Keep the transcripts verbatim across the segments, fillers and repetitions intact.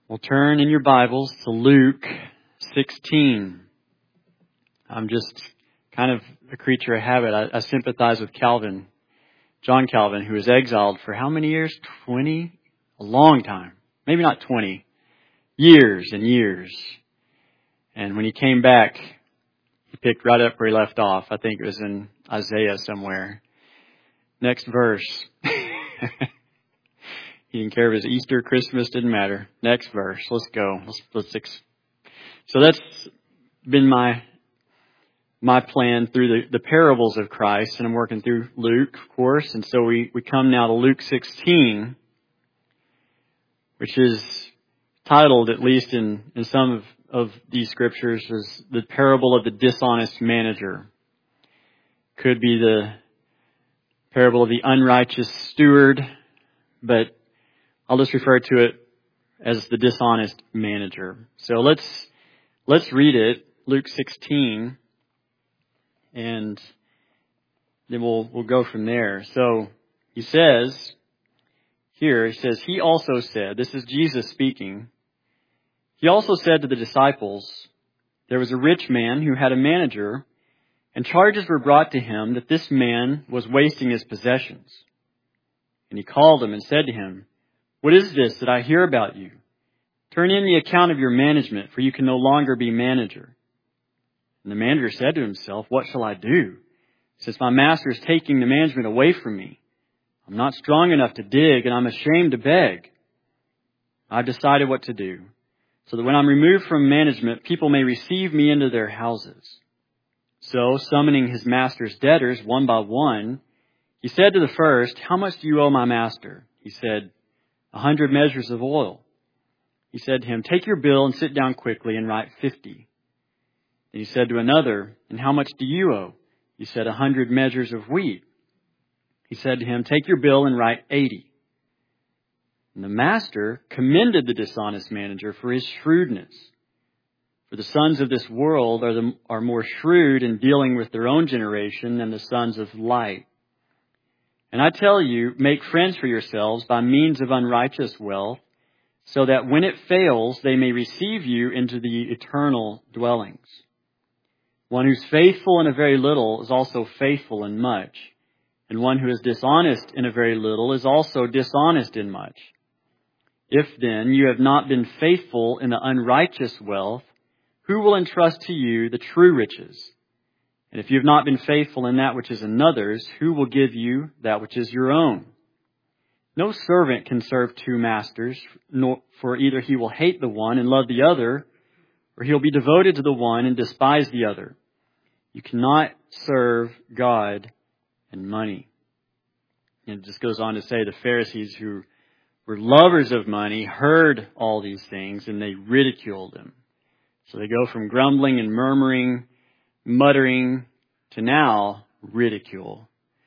Well, turn in your Bibles to Luke sixteen. I'm just kind of a creature of habit. I, I sympathize with Calvin, John Calvin, who was exiled for how many years? twenty? A long time. Maybe not twenty. Years and years. And when he came back, he picked right up where he left off. I think it was in Isaiah somewhere. Next verse. He didn't care if it was Easter, Christmas, didn't matter. Next verse. Let's go. Let's, let's ex- so that's been my my plan through the, the parables of Christ. And I'm working through Luke, of course. And so we, we come now to Luke sixteen, which is titled, at least in, in some of, of these scriptures, as the parable of the dishonest manager. Could be the parable of the unrighteous steward, but I'll just refer to it as the dishonest manager. So let's let's read it, Luke sixteen, and then we'll we'll go from there. So he says here, he says, he also said, this is Jesus speaking, he also said to the disciples, there was a rich man who had a manager, and charges were brought to him that this man was wasting his possessions. And he called him and said to him, what is this that I hear about you? Turn in the account of your management, for you can no longer be manager. And the manager said to himself, what shall I do? Since my master is taking the management away from me, I'm not strong enough to dig, and I'm ashamed to beg. I've decided what to do, so that when I'm removed from management, people may receive me into their houses. So, summoning his master's debtors one by one, he said to the first, how much do you owe my master? He said, a hundred measures of oil. He said to him, take your bill and sit down quickly and write fifty. And he said to another, and how much do you owe? He said, a hundred measures of wheat. He said to him, take your bill and write eighty. And the master commended the dishonest manager for his shrewdness. For the sons of this world are, the, are more shrewd in dealing with their own generation than the sons of light. And I tell you, make friends for yourselves by means of unrighteous wealth, so that when it fails, they may receive you into the eternal dwellings. One who's faithful in a very little is also faithful in much, and one who is dishonest in a very little is also dishonest in much. If then you have not been faithful in the unrighteous wealth, who will entrust to you the true riches? And if you have not been faithful in that which is another's, who will give you that which is your own? No servant can serve two masters, nor, for either he will hate the one and love the other, or he'll be devoted to the one and despise the other. You cannot serve God and money. And it just goes on to say the Pharisees, who were lovers of money, heard all these things and they ridiculed him. So they go from grumbling and murmuring, muttering, to now ridicule.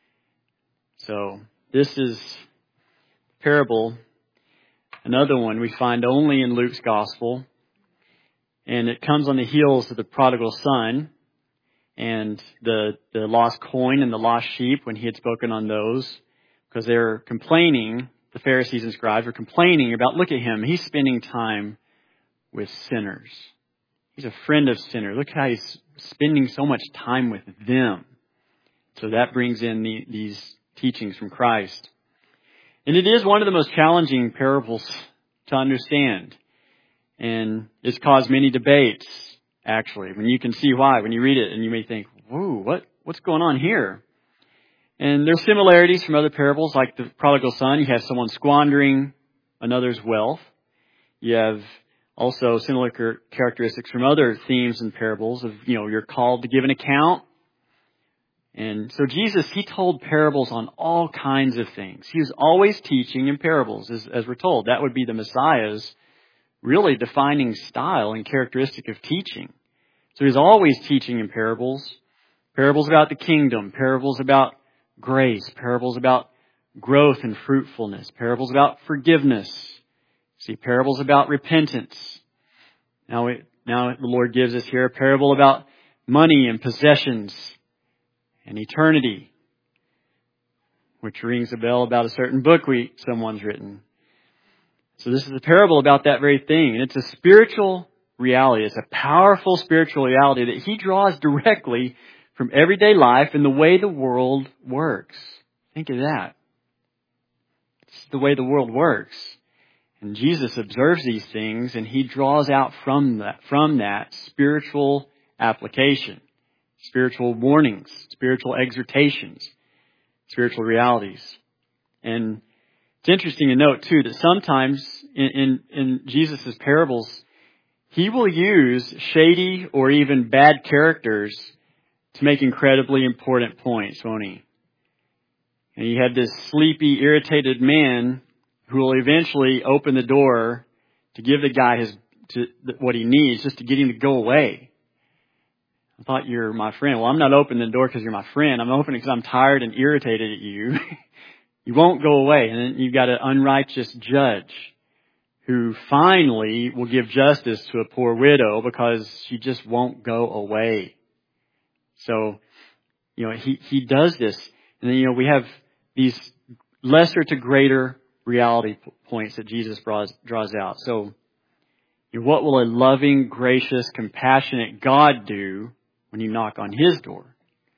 So this is parable, another one we find only in Luke's gospel. And it comes on the heels of the prodigal son and the, the lost coin and the lost sheep, when he had spoken on those, because they're complaining, the Pharisees and scribes are complaining about, look at him, he's spending time with sinners. He's a friend of sinners. Look how he's spending so much time with them. So that brings in the, these teachings from Christ. And it is one of the most challenging parables to understand. And it's caused many debates, actually, when you can see why. When you read it and you may think, whoa, what, what's going on here? And there's similarities from other parables, like the prodigal son. You have someone squandering another's wealth. You have also similar characteristics from other themes and parables of, you know, you're called to give an account. And so Jesus, he told parables on all kinds of things. He was always teaching in parables, as, as we're told. That would be the Messiah's really defining style and characteristic of teaching. So he's always teaching in parables. Parables about the kingdom, parables about grace, parables about growth and fruitfulness, parables about forgiveness. See, parables about repentance. Now, we, now the Lord gives us here a parable about money and possessions and eternity, which rings a bell about a certain book we someone's written. So this is a parable about that very thing. And it's a spiritual reality. It's a powerful spiritual reality that he draws directly from everyday life and the way the world works. Think of that. It's the way the world works. And Jesus observes these things and he draws out from that, from that spiritual application, spiritual warnings, spiritual exhortations, spiritual realities. And it's interesting to note too that sometimes in, in, in Jesus' parables, he will use shady or even bad characters to make incredibly important points, won't he? And you have this sleepy, irritated man who will eventually open the door to give the guy his to, what he needs, just to get him to go away. I thought you're my friend. Well, I'm not opening the door because you're my friend. I'm opening because I'm tired and irritated at you. You won't go away. And then you've got an unrighteous judge who finally will give justice to a poor widow because she just won't go away. So, you know, he, he does this. And then, you know, we have these lesser to greater reality points that Jesus draws, draws out. So, you know, what will a loving, gracious, compassionate God do when you knock on his door?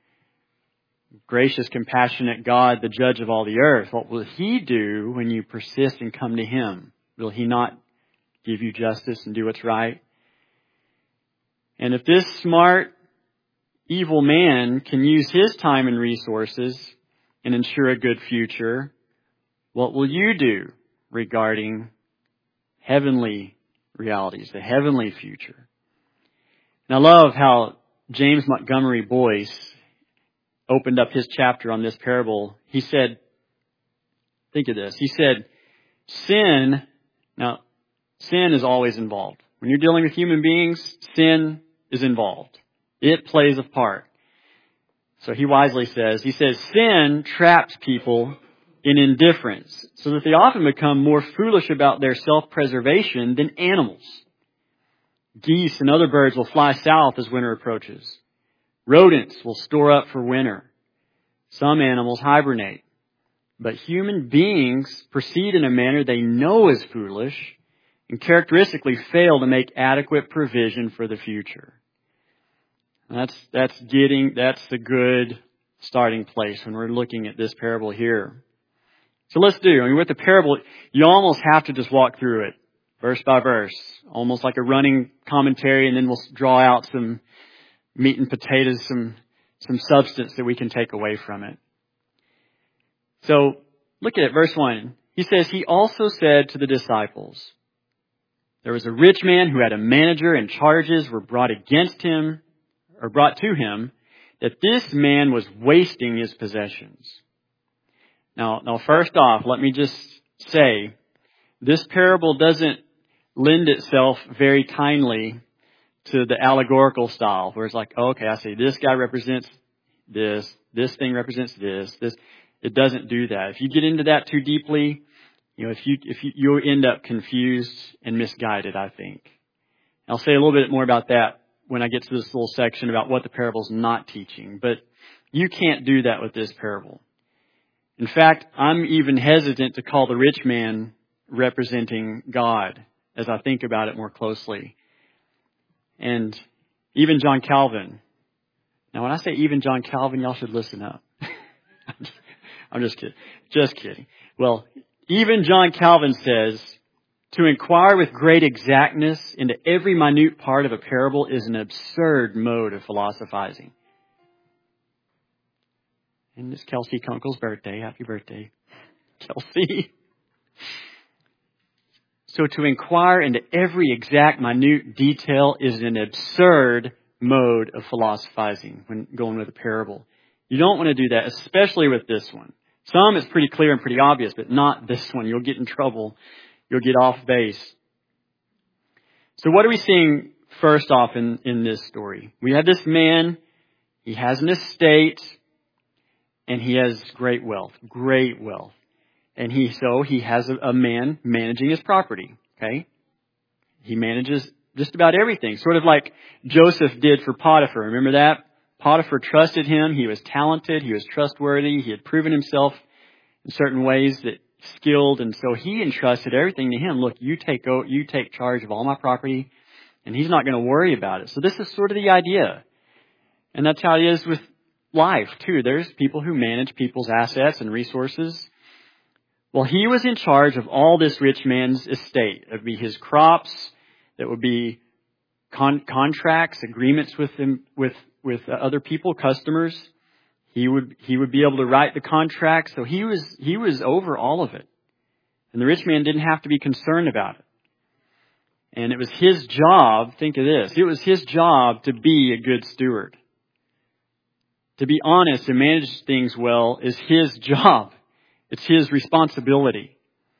Gracious, compassionate God, the judge of all the earth. What will he do when you persist and come to him? Will he not give you justice and do what's right? And if this smart, evil man can use his time and resources and ensure a good future, what will you do regarding heavenly realities, the heavenly future? And I love how James Montgomery Boyce opened up his chapter on this parable. He said, think of this. He said, sin, now, sin is always involved. When you're dealing with human beings, sin is involved. It plays a part. So he wisely says, he says, sin traps people in indifference so that they often become more foolish about their self-preservation than animals. Geese and other birds will fly south as winter approaches. Rodents will store up for winter. Some animals hibernate. But human beings proceed in a manner they know is foolish and characteristically fail to make adequate provision for the future. That's, that's getting, that's the good starting place when we're looking at this parable here. So let's do, I mean, with the parable, you almost have to just walk through it verse by verse, almost like a running commentary, and then we'll draw out some meat and potatoes, some, some substance that we can take away from it. So look at it, verse one. He says, he also said to the disciples, there was a rich man who had a manager and charges were brought against him, or brought to him, that this man was wasting his possessions. Now, now first off, let me just say, this parable doesn't lend itself very kindly to the allegorical style, where it's like, oh, okay, I see this guy represents this, this thing represents this, this. It doesn't do that. If you get into that too deeply, you know, if you, if you, you'll end up confused and misguided, I think. I'll say a little bit more about that when I get to this little section about what the parable's not teaching. But you can't do that with this parable. In fact, I'm even hesitant to call the rich man representing God as I think about it more closely. And even John Calvin. Now, when I say even John Calvin, y'all should listen up. I'm, just, I'm just kidding. Just kidding. Well, even John Calvin says, to inquire with great exactness into every minute part of a parable is an absurd mode of philosophizing. And it's Kelsey Kunkel's birthday. Happy birthday, Kelsey. So to inquire into every exact minute detail is an absurd mode of philosophizing when going with a parable. You don't want to do that, especially with this one. Some it's pretty clear and pretty obvious, but not this one. You'll get in trouble. You'll get off base. So what are we seeing first off in, in this story? We have this man. He has an estate and he has great wealth, great wealth. And he, so he has a, a man managing his property. Okay. He manages just about everything. Sort of like Joseph did for Potiphar. Remember that? Potiphar trusted him. He was talented. He was trustworthy. He had proven himself in certain ways that skilled, and so he entrusted everything to him. Look, you take o- you take charge of all my property, and he's not going to worry about it. So this is sort of the idea. And that's how it is with life, too. There's people who manage people's assets and resources. Well, he was in charge of all this rich man's estate. It would be his crops. That would be con- contracts, agreements with him, with with uh, other people, customers. He would he would be able to write the contracts. So he was he was over all of it, and the rich man didn't have to be concerned about it. And it was his job. Think of this: it was his job to be a good steward. To be honest and manage things well is his job. It's his responsibility.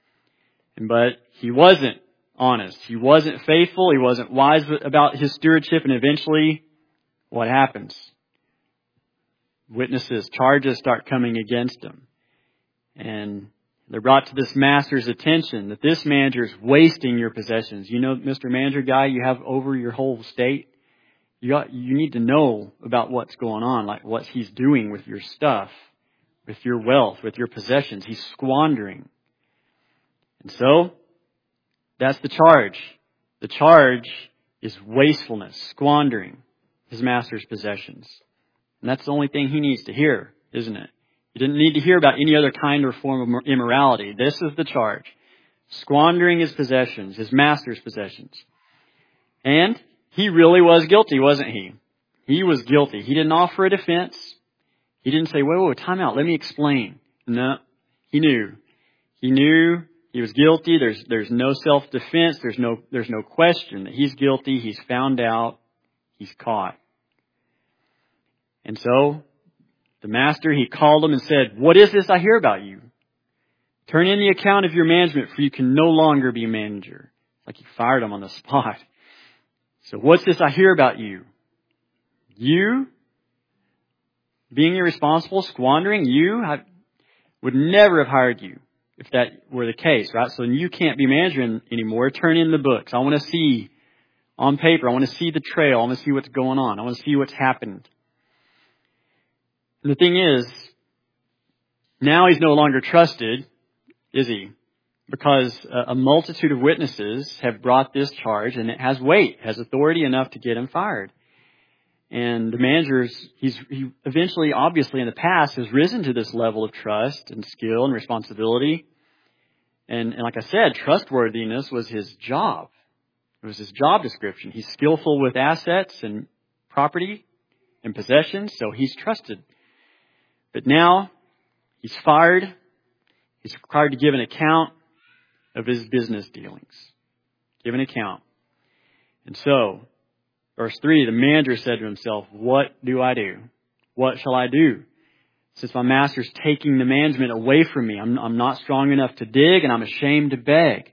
But he wasn't honest. He wasn't faithful. He wasn't wise about his stewardship. And eventually, what happens? Witnesses, charges start coming against him. And they're brought to this master's attention that this manager is wasting your possessions. You know, Mister Manager guy you have over your whole estate? You got, you need to know about what's going on, like what he's doing with your stuff, with your wealth, with your possessions. He's squandering. And so, that's the charge. The charge is wastefulness, squandering his master's possessions. And that's the only thing he needs to hear, isn't it? He didn't need to hear about any other kind or form of immorality. This is the charge. Squandering his possessions, his master's possessions. And he really was guilty, wasn't he? He was guilty. He didn't offer a defense. He didn't say, whoa, whoa, time out, let me explain. No, he knew. He knew he was guilty. There's there's no self-defense. There's no there's no question that he's guilty. He's found out. He's caught. And so, the master, he called him and said, what is this I hear about you? Turn in the account of your management, for you can no longer be manager. Like he fired him on the spot. So what's this I hear about you? You being irresponsible, squandering, you I would never have hired you if that were the case, right? So you can't be manager anymore. Turn in the books. I want to see on paper. I want to see the trail. I want to see what's going on. I want to see what's happened. And the thing is, now he's no longer trusted, is he? Because a multitude of witnesses have brought this charge, and it has weight, has authority enough to get him fired. And the manager's, he's he eventually, obviously in the past, has risen to this level of trust and skill and responsibility. And, and like I said, trustworthiness was his job. It was his job description. He's skillful with assets and property and possessions, so he's trusted. But now, he's fired. He's required to give an account of his business dealings. Give an account. And so, verse three, the manager said to himself, what do I do? What shall I do? Since my master's taking the management away from me, I'm, I'm not strong enough to dig, and I'm ashamed to beg.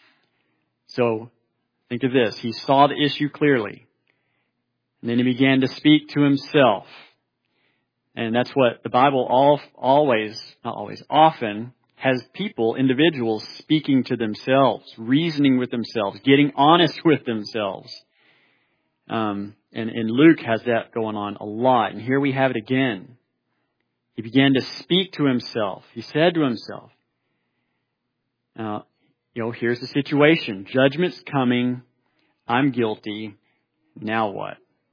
So, think of this. He saw the issue clearly. And then he began to speak to himself. And that's what the Bible all, always, not always, often has people, individuals, speaking to themselves, reasoning with themselves, getting honest with themselves. Um, and, and Luke has that going on a lot. And here we have it again. He began to speak to himself. He said to himself, now, you know, here's the situation. Judgment's coming. I'm guilty. Now what?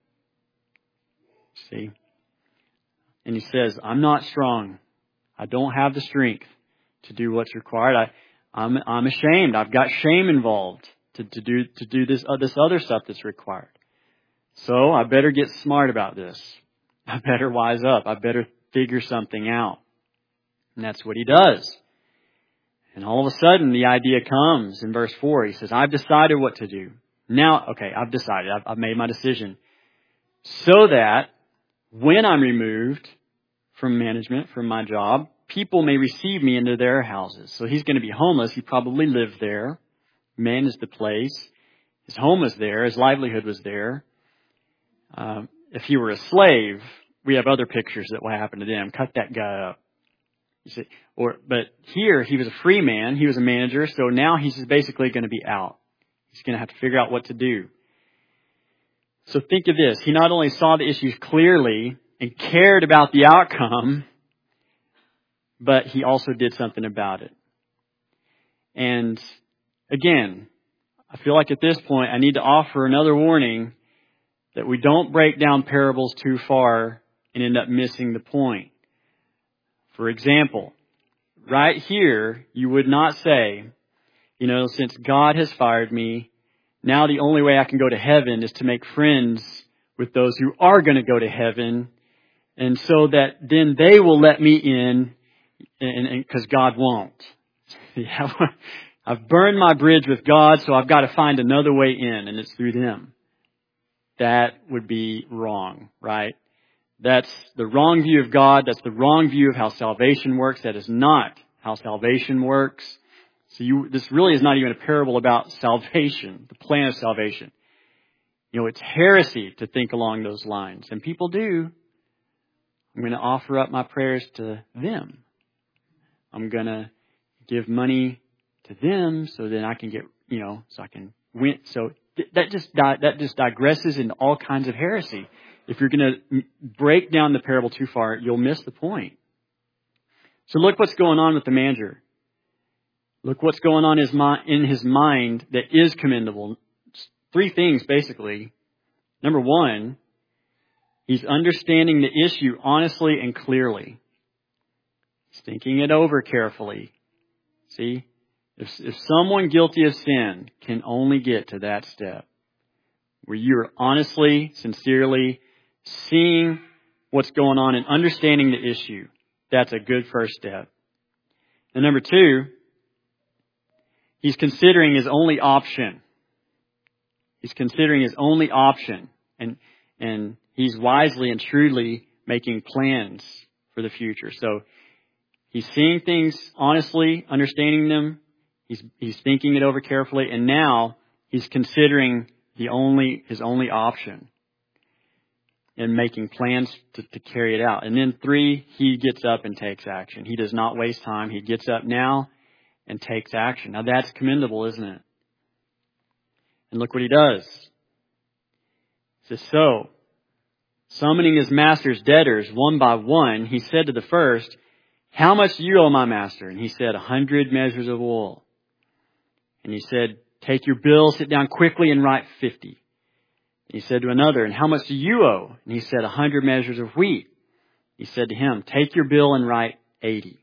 See? And he says, I'm not strong. I don't have the strength to do what's required. I, I'm, I'm ashamed. I've got shame involved to, to do, to do this, uh, this other stuff that's required. So I better get smart about this. I better wise up. I better figure something out. And that's what he does. And all of a sudden the idea comes in verse four. He says, I've decided what to do. Now, okay, I've decided. I've, I've made my decision. So that when I'm removed from management, from my job, people may receive me into their houses. So he's going to be homeless. He probably lived there, managed the place. His home was there. His livelihood was there. Um, if he were a slave, we have other pictures that will happen to them. Cut that guy up. You see, or but here he was a free man. He was a manager. So now he's just basically going to be out. He's going to have to figure out what to do. So think of this. He not only saw the issues clearly and cared about the outcome, but he also did something about it. And again, I feel like at this point I need to offer another warning that we don't break down parables too far and end up missing the point. For example, right here, you would not say, you know, since God has fired me, now the only way I can go to heaven is to make friends with those who are going to go to heaven, and so that then they will let me in, and because God won't. Yeah, I've burned my bridge with God, so I've got to find another way in, and it's through them. That would be wrong, right? That's the wrong view of God. That's the wrong view of how salvation works. That is not how salvation works. So you, this really is not even a parable about salvation, the plan of salvation. You know, it's heresy to think along those lines. And people do. I'm going to offer up my prayers to them. I'm going to give money to them so then I can get, you know, so I can win. So that just, that just digresses into all kinds of heresy. If you're going to break down the parable too far, you'll miss the point. So look what's going on with the manager. Look what's going on in his mind that is commendable. Three things, basically. Number one, he's understanding the issue honestly and clearly. He's thinking it over carefully. See? If, if someone guilty of sin can only get to that step, where you're honestly, sincerely seeing what's going on and understanding the issue, that's a good first step. And number two, he's considering his only option. He's considering his only option. And, and he's wisely and shrewdly making plans for the future. So he's seeing things honestly, understanding them. He's, he's thinking it over carefully. And now he's considering the only, his only option and making plans to, to carry it out. And then three, he gets up and takes action. He does not waste time. He gets up now and takes action. Now that's commendable, isn't it? And look what he does. He says, so, summoning his master's debtors one by one, he said to the first, how much do you owe my master? And he said, a hundred measures of oil. And he said, take your bill, sit down quickly and write fifty. And he said to another, and how much do you owe? And he said, a hundred measures of wheat. He said to him, take your bill and write eighty.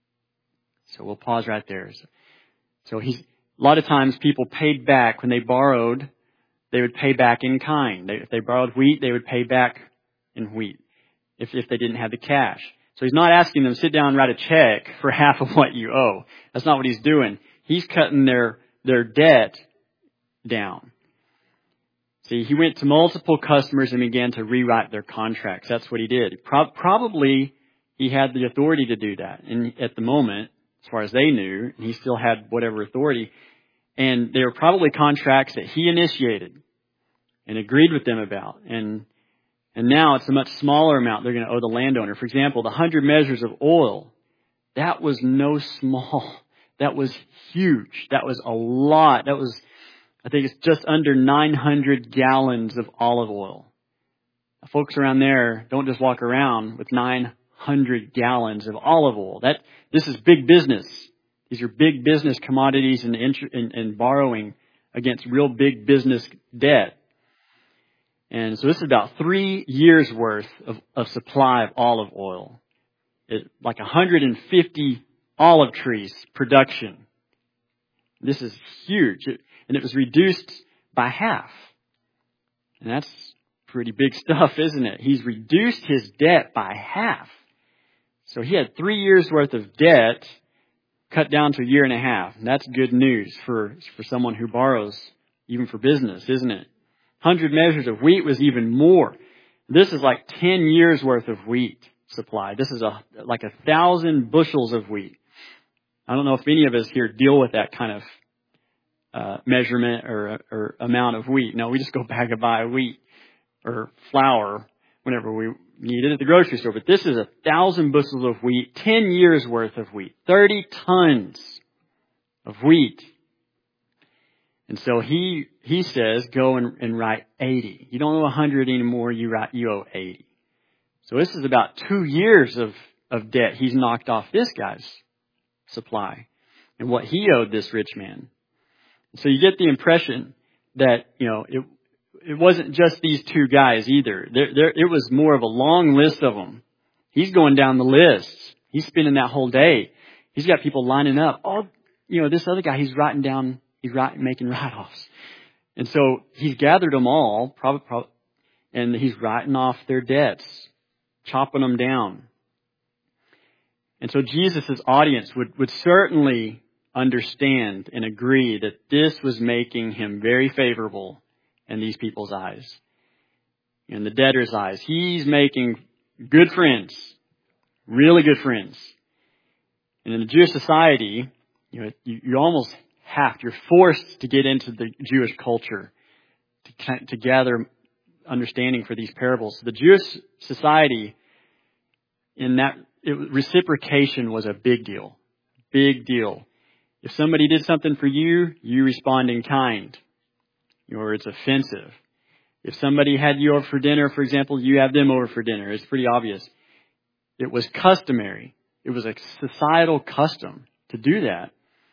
So we'll pause right there. So, so he's, a lot of times people paid back when they borrowed, they would pay back in kind. They, if they borrowed wheat, they would pay back in wheat if, if they didn't have the cash. So he's not asking them to sit down and write a check for half of what you owe. That's not what he's doing. He's cutting their, their debt down. See, he went to multiple customers and began to rewrite their contracts. That's what he did. Pro- probably he had the authority to do that. And at the moment, as far as they knew, he still had whatever authority. And they were probably contracts that he initiated and agreed with them about. And and now it's a much smaller amount they're going to owe the landowner. For example, the hundred measures of oil, that was no small. That was huge. That was a lot. That was, I think it's just under nine hundred gallons of olive oil. Now, folks around there don't just walk around with nine hundred gallons of olive oil. That this is big business. These are big business commodities and, and, and borrowing against real big business debt. And so this is about three years worth of, of supply of olive oil. It, like one hundred fifty olive trees production. This is huge. It, and it was reduced by half. And that's pretty big stuff, isn't it? He's reduced his debt by half. So he had three years worth of debt cut down to a year and a half. And that's good news for, for someone who borrows, even for business, isn't it? one hundred measures of wheat was even more. This is like ten years worth of wheat supply. This is a like a thousand bushels of wheat. I don't know if any of us here deal with that kind of uh, measurement or, or amount of wheat. No, we just go back and buy wheat or flour whenever we need it at the grocery store. But this is a thousand bushels of wheat, ten years worth of wheat, thirty tons of wheat. And so he he says, go and, and write eighty. You don't owe one hundred anymore, you write you owe eighty. So this is about two years of, of debt he's knocked off this guy's supply. and what he owed this rich man. So you get the impression that, you know, it it wasn't just these two guys either. There, there, it was more of a long list of them. He's going down the list. He's spending that whole day. He's got people lining up. Oh, you know, this other guy, he's writing down, he's writing, making write-offs. And so he's gathered them all, probably, probably, and he's writing off their debts, chopping them down. And so Jesus' audience would, would certainly understand and agree that this was making him very favorable in these people's eyes, in the debtor's eyes. He's making good friends, really good friends. And in the Jewish society, you know, you, you almost have, you're forced to get into the Jewish culture to, to gather understanding for these parables. The Jewish society, in that, it, reciprocation was a big deal, big deal. If somebody did something for you, you respond in kind, or it's offensive. If somebody had you over for dinner, for example, you have them over for dinner. It's pretty obvious. It was customary. It was a societal custom to do that.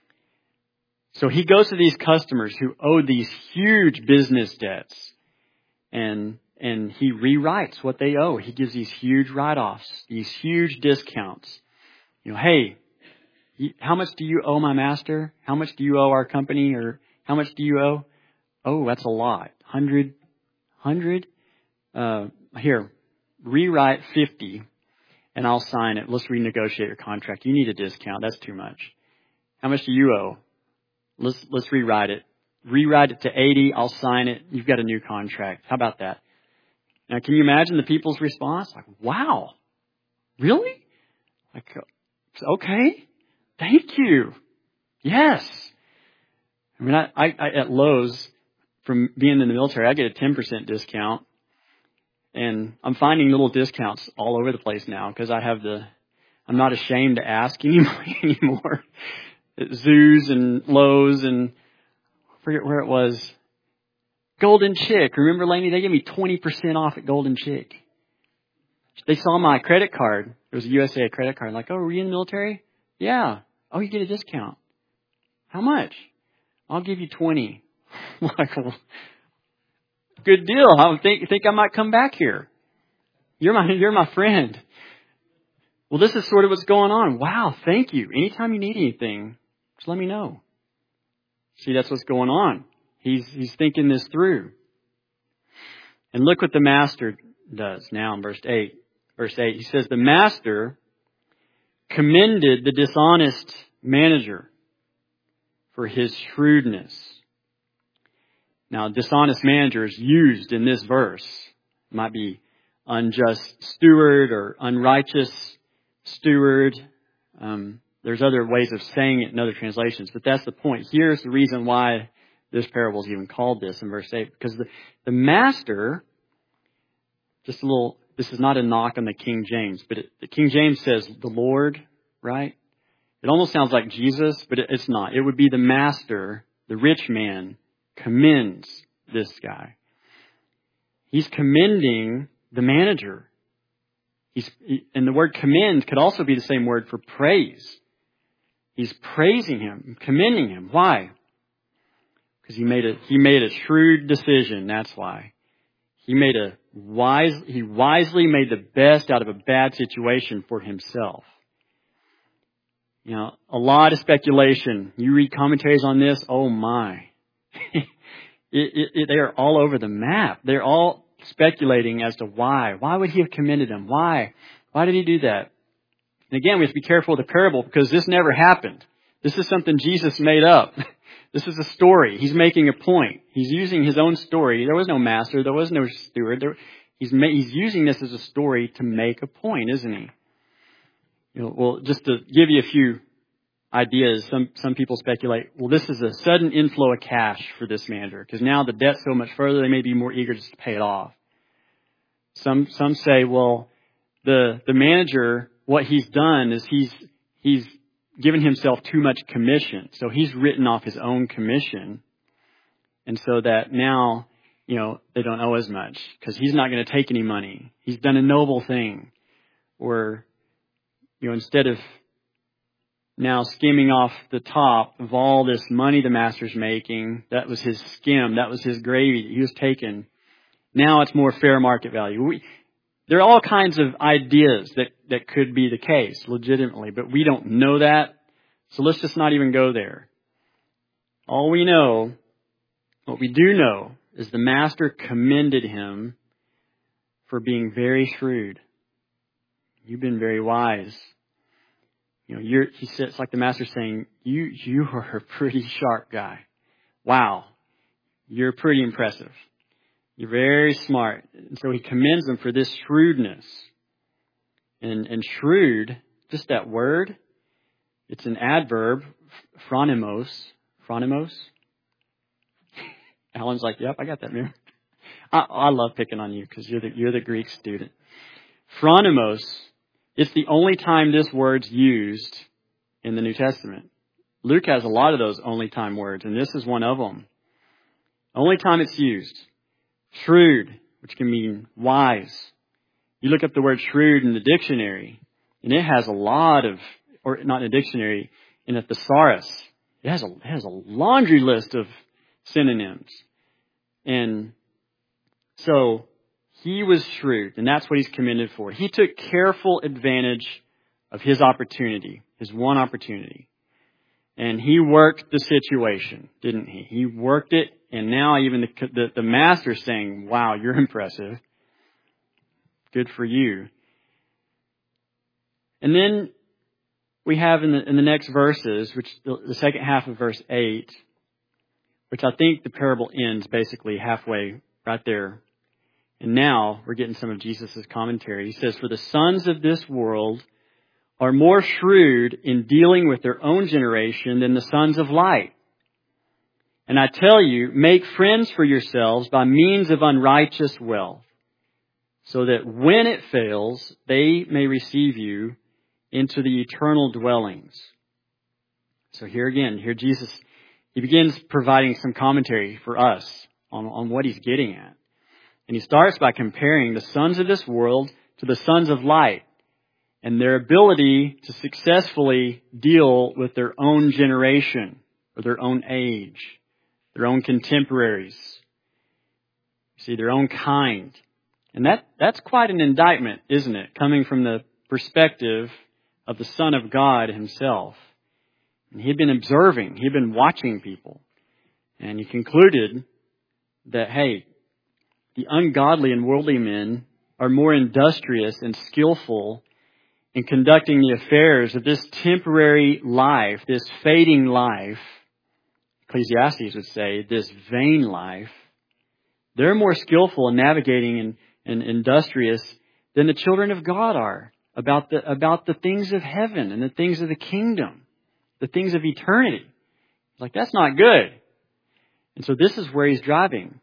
So he goes to these customers who owed these huge business debts, and and he rewrites what they owe. He gives these huge write-offs, these huge discounts. You know, hey, how much do you owe my master? How much do you owe our company? Or how much do you owe? Oh, that's a lot. Hundred, hundred. Uh, here, rewrite fifty, and I'll sign it. Let's renegotiate your contract. You need a discount. That's too much. How much do you owe? Let's let's rewrite it. Rewrite it to eighty. I'll sign it. You've got a new contract. How about that? Now, can you imagine the people's response? Like, wow, really? Like, okay, thank you. Yes. I mean, I, I, I at Lowe's, from being in the military, I get a ten percent discount. And I'm finding little discounts all over the place now because I have the, I'm not ashamed to ask anymore. At zoos and Lowe's and I forget where it was. Golden Chick. Remember, Lainey, they gave me twenty percent off at Golden Chick. They saw my credit card. It was a U S A credit card. Like, oh, were you in the military? Yeah. Oh, you get a discount. How much? I'll give you twenty. Like, well, good deal. I think think I might come back here. You're my you're my friend. Well, this is sort of what's going on. Wow, thank you. Anytime you need anything, just let me know. See, that's what's going on. He's he's thinking this through. And look what the master does now in verse eight. Verse eight, he says, the master commended the dishonest manager for his shrewdness. Now, dishonest manager is used in this verse. It might be unjust steward or unrighteous steward. Um, there's other ways of saying it in other translations, but that's the point. Here's the reason why this parable is even called this in verse eight. Because the, the master, just a little, this is not a knock on the King James, but it, the King James says the Lord, right? It almost sounds like Jesus, but it, it's not. It would be the master, the rich man, commends this guy. He's commending the manager. He's, he, and the word commend could also be the same word for praise. He's praising him, commending him. Why? Because he made a he made a shrewd decision. That's why. He made a wise he wisely made the best out of a bad situation for himself. You know, a lot of speculation. You read commentaries on this, oh my. it, it, it, they are all over the map. They're all speculating as to why. Why would he have commended him? Why? Why did he do that? And again, we have to be careful with the parable because this never happened. This is something Jesus made up. This is a story. He's making a point. He's using his own story. There was no master. There was no steward. There, he's ma- he's using this as a story to make a point, isn't he? You know, well, just to give you a few ideas, some some people speculate, well, this is a sudden inflow of cash for this manager because now the debt's so much further, they may be more eager just to pay it off. Some some say, well, the the manager, what he's done is he's he's given himself too much commission, so he's written off his own commission, and so that now, you know, they don't owe as much because he's not going to take any money. He's done a noble thing, or you know, instead of now skimming off the top of all this money the master's making. That was his skim. That was his gravy that he was taking. Now it's more fair market value. We, there are all kinds of ideas that, that could be the case, legitimately, but we don't know that. So let's just not even go there. All we know, what we do know, is the master commended him for being very shrewd. You've been very wise. You know, you're, he says, it's like the master saying, you, you are a pretty sharp guy. Wow. You're pretty impressive. You're very smart. And so he commends him for this shrewdness. And, and shrewd, just that word, it's an adverb, phronimos. Phronimos? Alan's like, yep, I got that, man. I, I love picking on you because you're the, you're the Greek student. Phronimos, it's the only time this word's used in the New Testament. Luke has a lot of those only time words, and this is one of them. Only time it's used. Shrewd, which can mean wise. You look up the word shrewd in the dictionary, and it has a lot of, or not in the dictionary, in a thesaurus. It has a, it has a laundry list of synonyms. And so he was shrewd, and that's what he's commended for. He took careful advantage of his opportunity, his one opportunity. And he worked the situation, didn't he? He worked it, and now even the, the, the master's saying, wow, you're impressive. Good for you. And then we have in the, in the next verses, which the, the second half of verse eight, which I think the parable ends basically halfway right there. And now we're getting some of Jesus' commentary. He says, for the sons of this world are more shrewd in dealing with their own generation than the sons of light. And I tell you, make friends for yourselves by means of unrighteous wealth, so that when it fails, they may receive you into the eternal dwellings. So here again, here Jesus, he begins providing some commentary for us on, on what he's getting at. And he starts by comparing the sons of this world to the sons of light and their ability to successfully deal with their own generation or their own age, their own contemporaries, see, their own kind. And that, that's quite an indictment, isn't it? Coming from the perspective of the Son of God himself. And he'd been observing, he'd been watching people. And he concluded that, hey, the ungodly and worldly men are more industrious and skillful in conducting the affairs of this temporary life, this fading life. Ecclesiastes would say, this vain life. They're more skillful in navigating and, and industrious than the children of God are about the, about the things of heaven and the things of the kingdom, the things of eternity. Like, that's not good. And so this is where he's driving.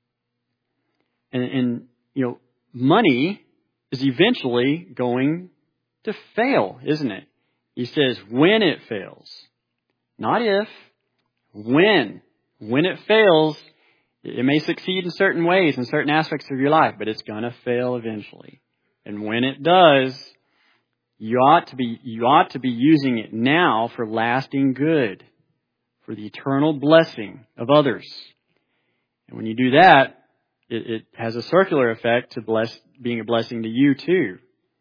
And, and, you know, money is eventually going to fail, isn't it? He says, when it fails. Not if. When. When it fails, it may succeed in certain ways, in certain aspects of your life, but it's going to fail eventually. And when it does, you ought to be, you ought to be using it now for lasting good, for the eternal blessing of others. And when you do that, It, it has a circular effect to bless, being a blessing to you too.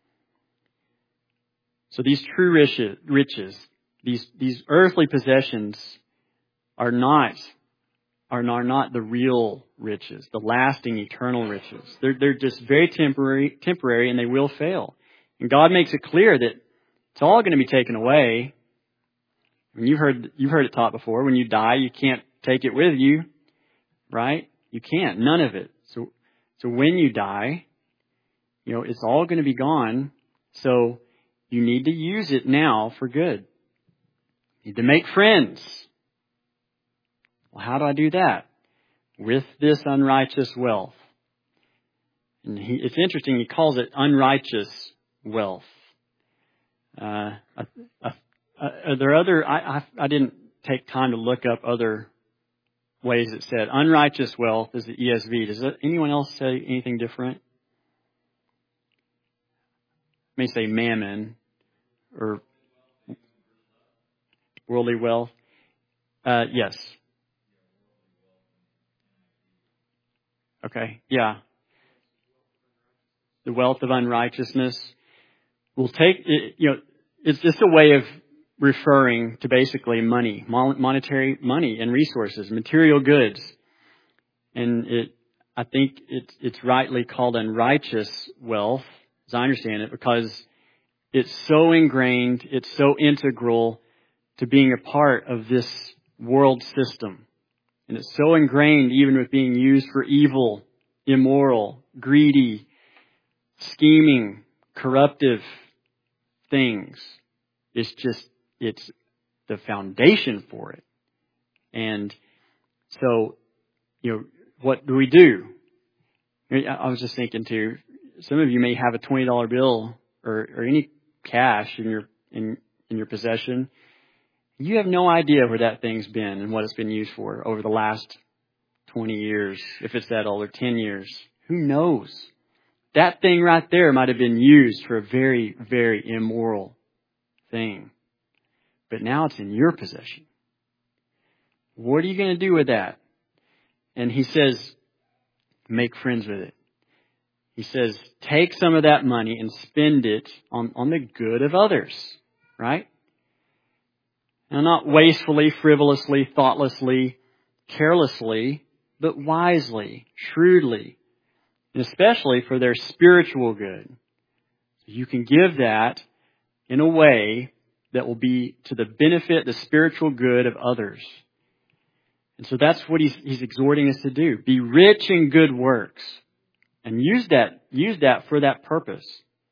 So these true riches, riches these these earthly possessions, are not are not, are not the real riches, the lasting eternal riches. They're they're just very temporary, temporary, and they will fail. And God makes it clear that it's all going to be taken away. I mean, you've heard you've heard it taught before. When you die, you can't take it with you, right? You can't. None of it. So, so when you die, you know, it's all going to be gone. So you need to use it now for good. You need to make friends. Well, how do I do that? With this unrighteous wealth. And he, it's interesting, he calls it unrighteous wealth. Uh, uh, uh, are there other, I, I, I didn't take time to look up other ways it said. Unrighteous wealth is the E S V. Does that, anyone else say anything different? May say mammon or Worldly wealth. Uh, yes. Okay. Yeah. The wealth of unrighteousness. We'll take, it, you know, it's just a way of referring to basically money, monetary money and resources, material goods. And it, I think it's, it's rightly called unrighteous wealth, as I understand it, because it's so ingrained, it's so integral to being a part of this world system. And it's so ingrained even with being used for evil, immoral, greedy, scheming, corruptive things. It's just, it's the foundation for it. And so, you know, what do we do? I was just thinking too, some of you may have a twenty dollar bill or, or any cash in your, in, in your possession. You have no idea where that thing's been and what it's been used for over the last twenty years, if it's that old, or ten years. Who knows? That thing right there might have been used for a very, very immoral thing. But now it's in your possession. What are you going to do with that? And he says, make friends with it. He says, take some of that money and spend it on, on the good of others. Right? Now, not wastefully, frivolously, thoughtlessly, carelessly, but wisely, shrewdly, and especially for their spiritual good. You can give that in a way that will be to the benefit, the spiritual good of others. And so that's what he's, he's exhorting us to do. Be rich in good works. And use that, use that for that purpose.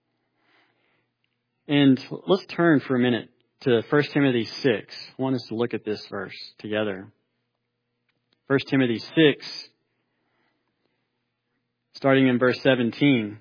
And let's turn for a minute to First Timothy six. I want us to look at this verse together. First Timothy six, starting in verse seventeen.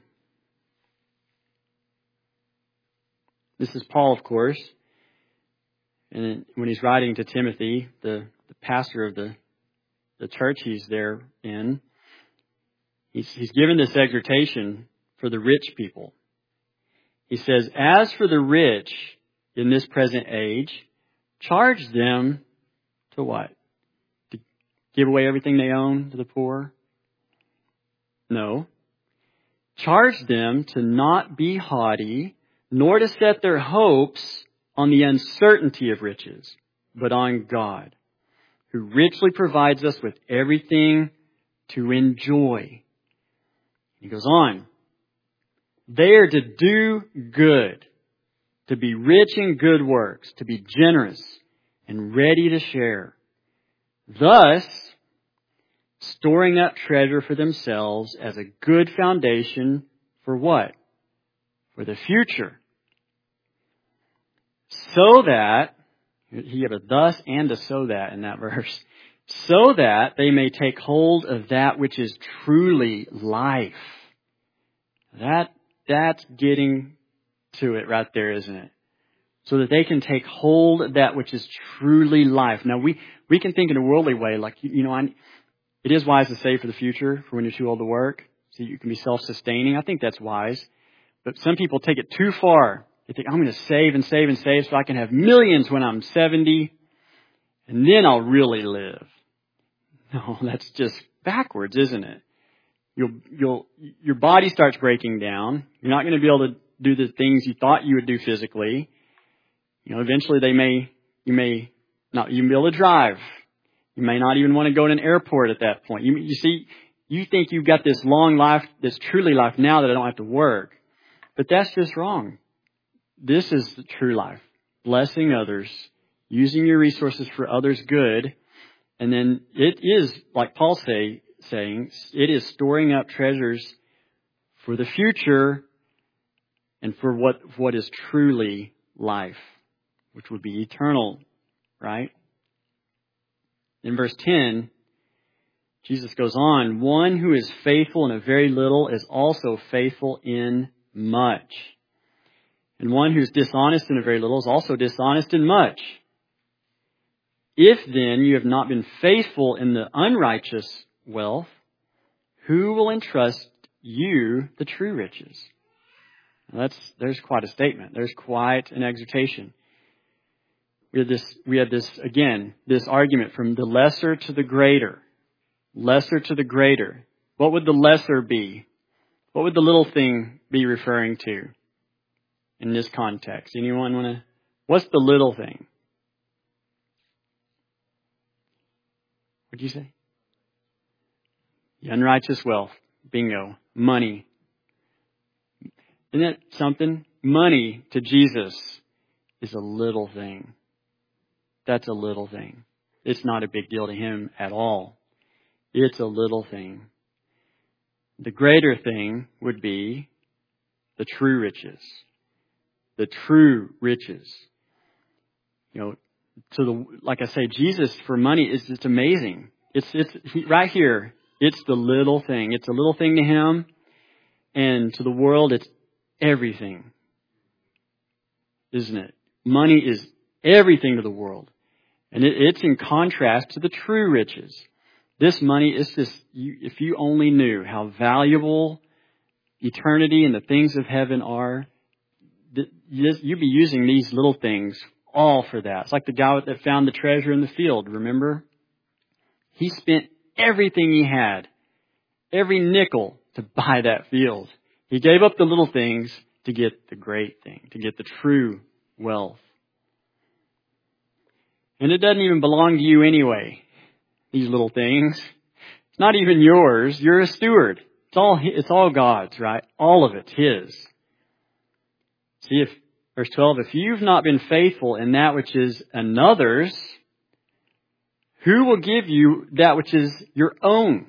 This is Paul, of course. And when he's writing to Timothy, the, the pastor of the, the church he's there in, he's, he's given this exhortation for the rich people. He says, as for the rich in this present age, charge them to what? To give away everything they own to the poor? No. Charge them to not be haughty, nor to set their hopes on the uncertainty of riches, but on God, who richly provides us with everything to enjoy. He goes on. They are to do good, to be rich in good works, to be generous and ready to share, thus storing up treasure for themselves as a good foundation for what? For the future. So that, you have a thus and a so that in that verse, so that they may take hold of that which is truly life. That, that's getting to it right there, isn't it? So that they can take hold of that which is truly life. Now, we, we can think in a worldly way, like, you know, I, it is wise to save for the future, for when you're too old to work, so you can be self-sustaining. I think that's wise. But some people take it too far. They think, I'm going to save and save and save so I can have millions when I'm seventy, and then I'll really live. No, that's just backwards, isn't it? You'll, you'll, your body starts breaking down. You're not going to be able to do the things you thought you would do physically. You know, eventually they may, you may not even be able to drive. You may not even want to go to an airport at that point. You, you see, you think you've got this long life, this truly life now that I don't have to work. But that's just wrong. This is the true life. Blessing others, using your resources for others' good. And then it is, like Paul say, saying, it is storing up treasures for the future and for what, what is truly life, which would be eternal, right? In verse ten, Jesus goes on, one who is faithful in a very little is also faithful in much. And one who's dishonest in a very little is also dishonest in much. If then you have not been faithful in the unrighteous wealth, who will entrust you the true riches? Now that's, there's quite a statement. There's quite an exhortation. we have this, we have this, again, this argument from the lesser to the greater. Lesser to the greater. What would the lesser be? What would the little thing be referring to in this context? Anyone want to? What's the little thing? What did you say? The unrighteous wealth. Bingo. Money. Isn't that something? Money to Jesus is a little thing. That's a little thing. It's not a big deal to him at all. It's a little thing. The greater thing would be the true riches. The true riches. You know, to the, like I say, Jesus for money is just amazing. It's, it's he, right here. It's the little thing. It's a little thing to him. And to the world, it's everything. Isn't it? Money is everything to the world. And it, it's in contrast to the true riches. This money is just, you, if you only knew how valuable eternity and the things of heaven are, you'd be using these little things all for that. It's like the guy that found the treasure in the field, remember? He spent everything he had, every nickel, to buy that field. He gave up the little things to get the great thing, to get the true wealth. And it doesn't even belong to you anyway, these little things. It's not even yours. You're a steward. It's all, it's all God's, right? All of it's His. See, if, verse twelve, if you've not been faithful in that which is another's, who will give you that which is your own?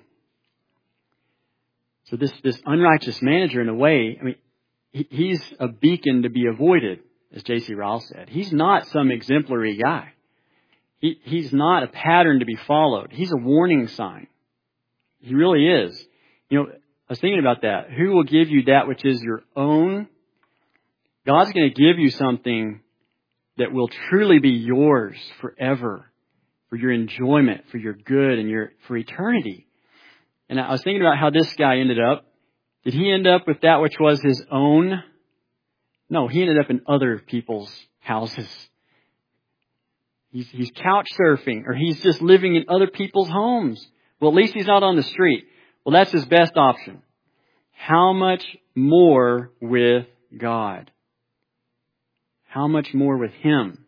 So this, this unrighteous manager, in a way, I mean, he, he's a beacon to be avoided, as J C Ryle said. He's not some exemplary guy. He, he's not a pattern to be followed. He's a warning sign. He really is. You know, I was thinking about that. Who will give you that which is your own? God's going to give you something that will truly be yours forever, for your enjoyment, for your good, and your for eternity. And I was thinking about how this guy ended up. Did he end up with that which was his own? No, he ended up in other people's houses. He's, he's couch surfing, or he's just living in other people's homes. Well, at least he's not on the street. Well, that's his best option. How much more with God? How much more with Him?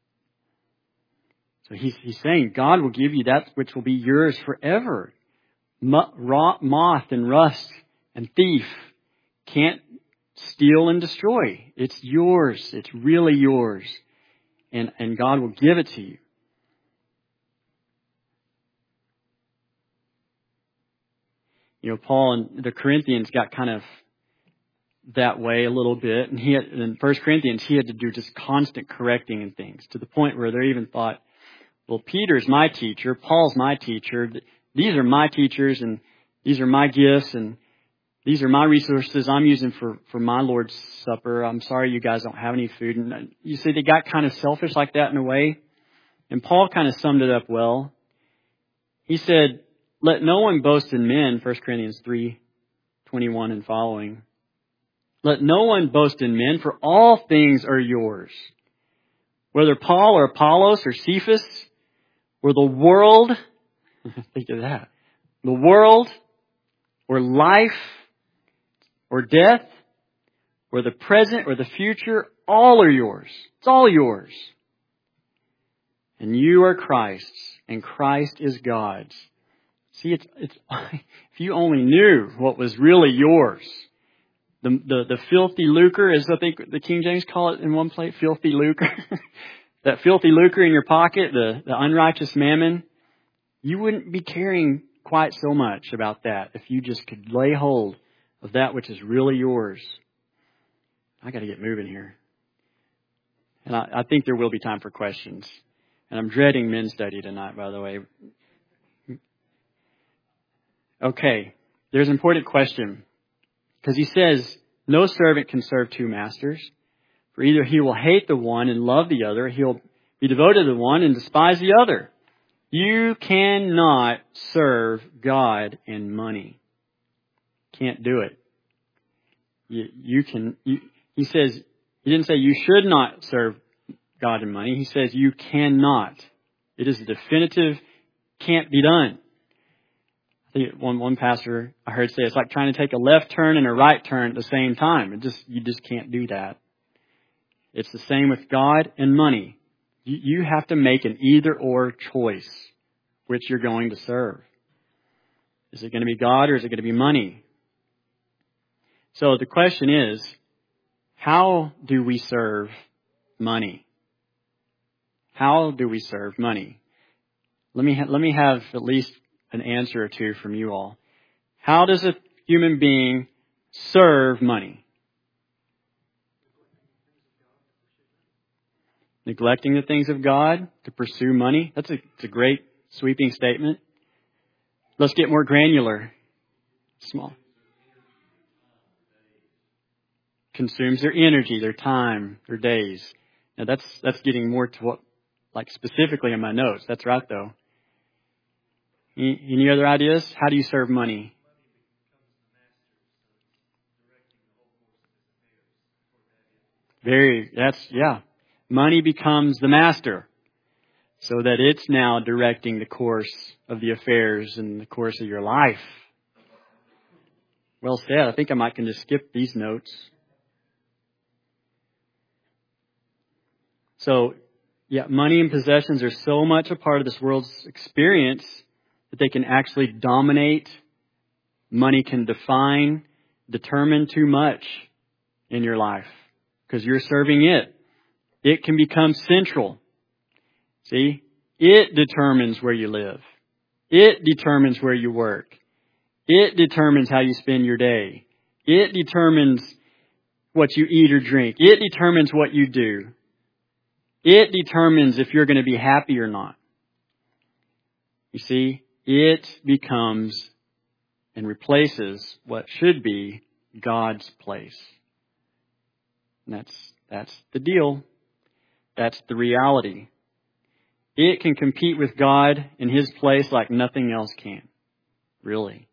So he's, he's saying God will give you that which will be yours forever. Moth and rust and thief can't steal and destroy. It's yours. It's really yours. And, and God will give it to you. You know, Paul and the Corinthians got kind of that way a little bit. And he had, in First Corinthians, he had to do just constant correcting and things, to the point where they even thought, well, Peter's my teacher, Paul's my teacher, these are my teachers, and these are my gifts, and these are my resources I'm using for, for my Lord's Supper. I'm sorry you guys don't have any food. And you see, they got kind of selfish like that in a way. And Paul kind of summed it up well. He said, let no one boast in men, First Corinthians three twenty-one and following. Let no one boast in men, for all things are yours. Whether Paul or Apollos or Cephas or the world, think of that, the world or life or death, or the present, or the future, all are yours. It's all yours. And you are Christ's, and Christ is God's. See, it's, it's, if you only knew what was really yours. The, the, the filthy lucre, as I think the King James call it in one place, filthy lucre. That filthy lucre in your pocket, the, the unrighteous mammon, you wouldn't be caring quite so much about that if you just could lay hold of that which is really yours. I got to get moving here. And I, I think there will be time for questions. And I'm dreading men's study tonight, by the way. Okay, there's an important question. Because he says, no servant can serve two masters. For either he will hate the one and love the other, or he'll be devoted to the one and despise the other. You cannot serve God and money. Can't do it. You, you can. You, he says, he didn't say you should not serve God and money. He says you cannot. It is a definitive, can't be done. I think one, one pastor I heard say it's like trying to take a left turn and a right turn at the same time. It just, you just can't do that. It's the same with God and money. You, you have to make an either or choice which you're going to serve. Is it going to be God or is it going to be money? So the question is, how do we serve money? How do we serve money? Let me ha- let me have at least an answer or two from you all. How does a human being serve money? Neglecting the things of God to pursue money? That's a, it's a great sweeping statement. Let's get more granular. Small. Consumes their energy, their time, their days. Now that's that's getting more to what, like specifically in my notes. That's right though. Any, any other ideas? How do you serve money? Very, that's, yeah. Money becomes the master so that it's now directing the course of the affairs and the course of your life. Well said. I think I might can just skip these notes. So, yeah, money and possessions are so much a part of this world's experience that they can actually dominate. Money can define, determine too much in your life because you're serving it. It can become central. See, it determines where you live. It determines where you work. It determines how you spend your day. It determines what you eat or drink. It determines what you do. It determines if you're going to be happy or not. You see, it becomes and replaces what should be God's place. And that's, that's the deal. That's the reality. It can compete with God in His place like nothing else can. Really.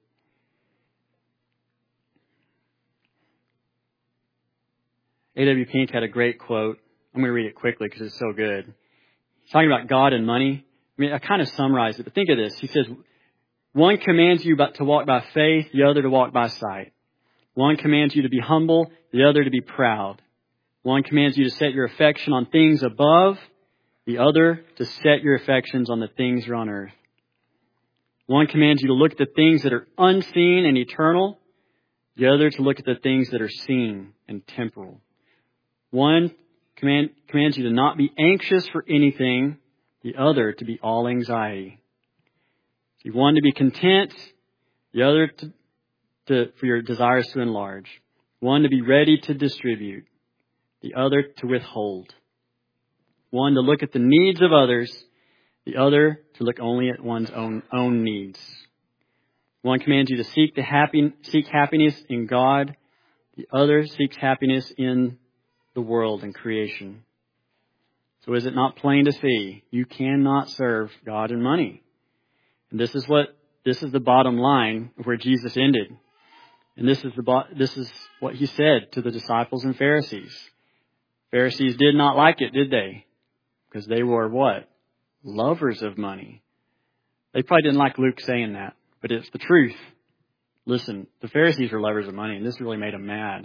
A W Pink had a great quote. I'm going to read it quickly because it's so good. He's talking about God and money. I mean, I kind of summarized it, but think of this. He says, one commands you to walk by faith, the other to walk by sight. One commands you to be humble, the other to be proud. One commands you to set your affection on things above, the other to set your affections on the things that are on earth. One commands you to look at the things that are unseen and eternal, the other to look at the things that are seen and temporal. One command, commands you to not be anxious for anything, the other to be all anxiety. See, one to be content, the other to, to, for your desires to enlarge. One to be ready to distribute, the other to withhold. One to look at the needs of others, the other to look only at one's own, own needs. One commands you to seek the happy, seek happiness in God, the other seeks happiness in the world and creation. So is it not plain to see? You cannot serve God and money. And this is what this is the bottom line of where Jesus ended. And this is the this is what He said to the disciples and Pharisees. Pharisees did not like it, did they? Because they were what? Lovers of money. They probably didn't like Luke saying that, but it's the truth. Listen, the Pharisees were lovers of money, and this really made them mad.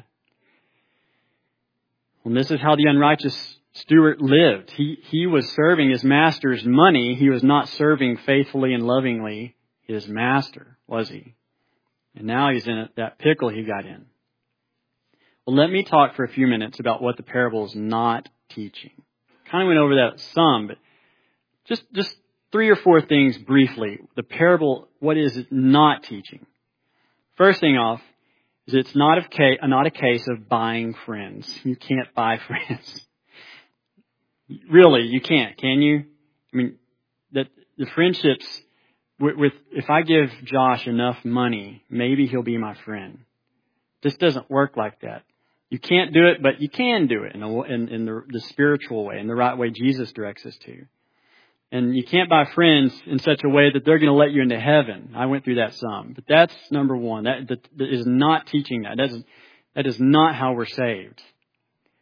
And this is how the unrighteous steward lived. He, he was serving his master's money. He was not serving faithfully and lovingly his master, was he? And now he's in that pickle he got in. Well, let me talk for a few minutes about what the parable is not teaching. Kind of went over that some, but just, just three or four things briefly. The parable, what is it not teaching? First thing off, is it's not a case, not a case of buying friends. You can't buy friends. Really, you can't, can you? I mean, that the friendships with, with if I give Josh enough money, maybe he'll be my friend. This doesn't work like that. You can't do it, but you can do it in, a, in, in the, the spiritual way, in the right way Jesus directs us to. And you can't buy friends in such a way that they're going to let you into heaven. I went through that some. But that's number one. That, that, that is not teaching that. That is, that is not how we're saved.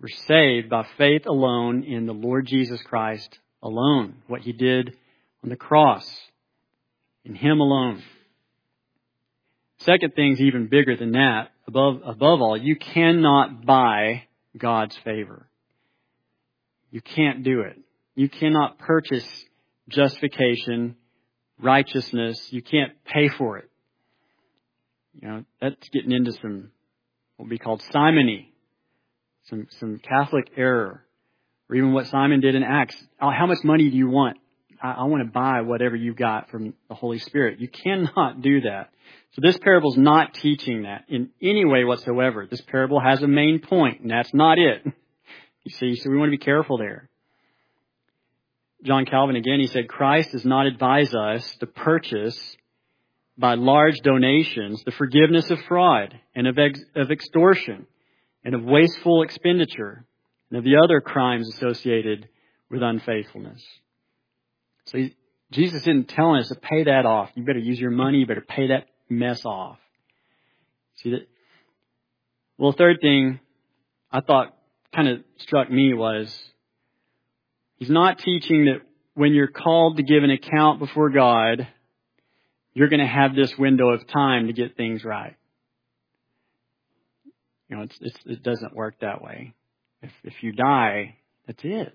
We're saved by faith alone in the Lord Jesus Christ alone. What He did on the cross. In Him alone. Second thing's even bigger than that. Above, above all, you cannot buy God's favor. You can't do it. You cannot purchase justification, righteousness. You can't pay for it. You know, that's getting into some, what we call simony. Some, some Catholic error. Or even what Simon did in Acts. How much money do you want? I, I want to buy whatever you got from the Holy Spirit. You cannot do that. So this parable is not teaching that in any way whatsoever. This parable has a main point, and that's not it. You see, so we want to be careful there. John Calvin, again, he said, Christ does not advise us to purchase by large donations the forgiveness of fraud and of, ex- of extortion and of wasteful expenditure and of the other crimes associated with unfaithfulness. So he, Jesus isn't telling us to pay that off. You better use your money. You better pay that mess off. See that? Well, the third thing I thought kind of struck me was he's not teaching that when you're called to give an account before God, you're going to have this window of time to get things right. You know, it's, it's, it doesn't work that way. If, if you die, that's it.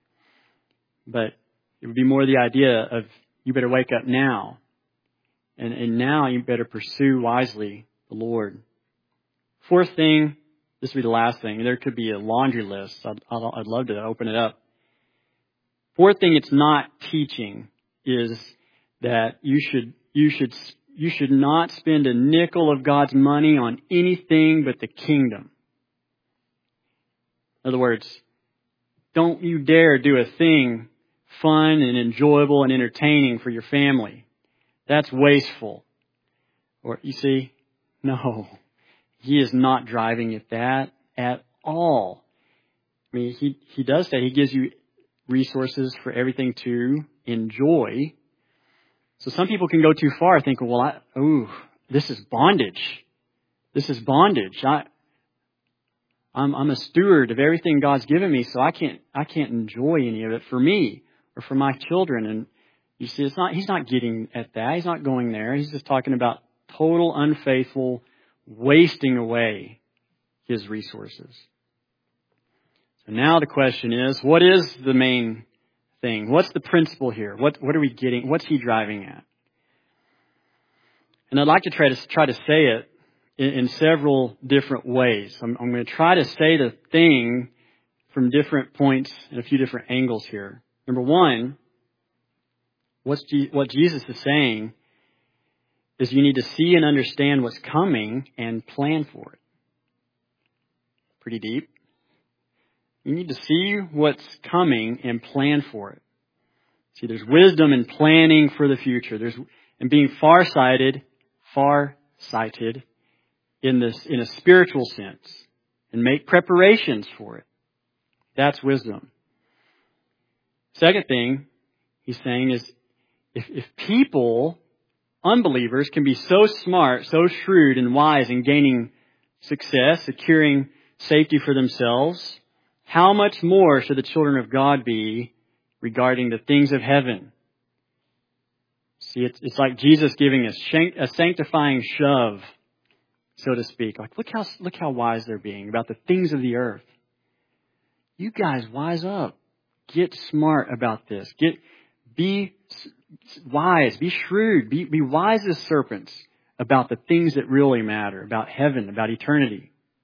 But it would be more the idea of you better wake up now. And, and now you better pursue wisely the Lord. Fourth thing, this will be the last thing. There could be a laundry list. I'd, I'd love to open it up. Fourth thing it's not teaching is that you should you should you should not spend a nickel of God's money on anything but the kingdom. In other words, don't you dare do a thing fun and enjoyable and entertaining for your family. That's wasteful. Or you see, no, He is not driving at that at all. I mean, he he does say He gives you resources for everything to enjoy. So some people can go too far thinking, well, I, ooh, this is bondage. This is bondage. I, I'm, I'm a steward of everything God's given me, so I can't, I can't enjoy any of it for me or for my children. And you see, it's not, He's not getting at that. He's not going there. He's just talking about total unfaithful wasting away His resources. So now the question is, what is the main thing? What's the principle here? What what are we getting? What's He driving at? And I'd like to try to try to say it in, in several different ways. I'm, I'm going to try to say the thing from different points and a few different angles here. Number one, what's G, what Jesus is saying is you need to see and understand what's coming and plan for it. Pretty deep. You need to see what's coming and plan for it. See, there's wisdom in planning for the future. There's and being far-sighted, far-sighted in this in a spiritual sense, and make preparations for it. That's wisdom. Second thing he's saying is, if if people, unbelievers, can be so smart, so shrewd and wise in gaining success, securing safety for themselves, how much more should the children of God be regarding the things of heaven? See, it's, it's like Jesus giving us a sanctifying shove, so to speak. Like, look how look how wise they're being about the things of the earth. You guys, wise up. Get smart about this. Get be wise. Be shrewd. Be, be wise as serpents about the things that really matter, about heaven, about eternity.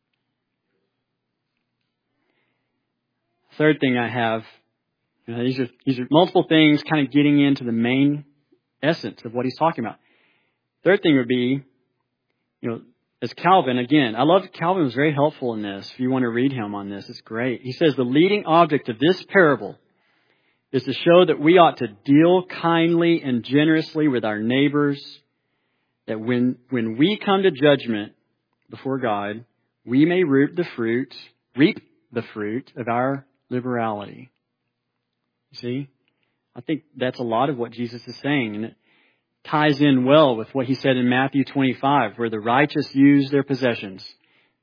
Third thing I have, you know, these are these are multiple things kind of getting into the main essence of what he's talking about. Third thing would be, you know, as Calvin, again, I love Calvin was very helpful in this. If you want to read him on this, it's great. He says the leading object of this parable is to show that we ought to deal kindly and generously with our neighbors, that when when we come to judgment before God, we may reap the fruit, reap the fruit of our liberality. You see? I think that's a lot of what Jesus is saying. And it ties in well with what He said in Matthew twenty-five, where the righteous use their possessions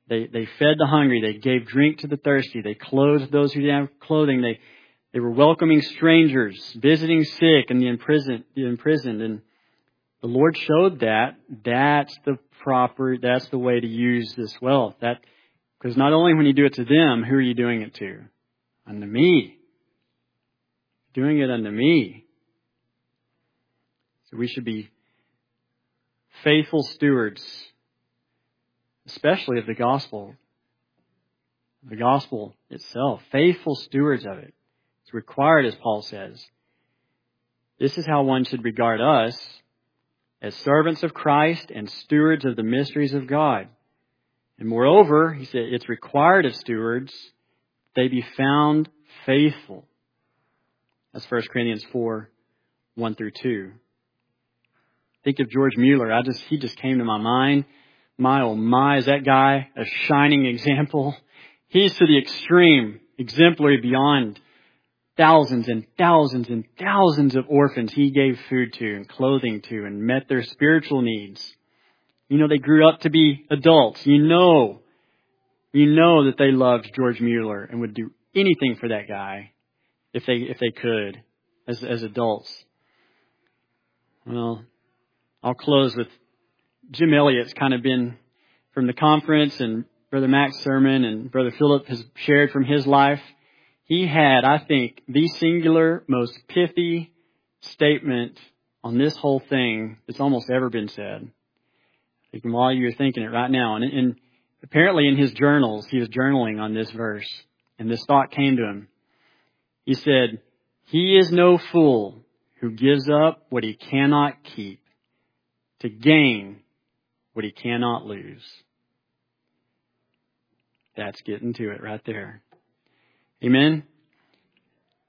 They they fed the hungry. They gave drink to the thirsty. They clothed those who didn't have clothing. They they were welcoming strangers, visiting sick and the imprisoned. The imprisoned. And the Lord showed that that's the proper, that's the way to use this wealth. That because not only when you do it to them, who are you doing it to? Unto me. Doing it unto me. So we should be faithful stewards, especially of the gospel. The gospel itself. Faithful stewards of it. It's required, as Paul says. This is how one should regard us, as servants of Christ and stewards of the mysteries of God. And moreover, he said, it's required of stewards they be found faithful. That's First Corinthians four, one through two. Think of George Mueller. I just he just came to my mind. My oh my, is that guy a shining example? He's to the extreme, exemplary beyond thousands and thousands and thousands of orphans he gave food to and clothing to and met their spiritual needs. You know, they grew up to be adults. You know, you know that they loved George Mueller and would do anything for that guy if they if they could as as adults. Well, I'll close with Jim Elliott's kind of been from the conference, and Brother Mac's sermon and Brother Philip has shared from his life. He had, I think, the singular, most pithy statement on this whole thing that's almost ever been said. I think while you're thinking it right now, and, and apparently in his journals, he was journaling on this verse, and this thought came to him. He said, "He is no fool who gives up what he cannot keep to gain what he cannot lose." That's getting to it right there. Amen.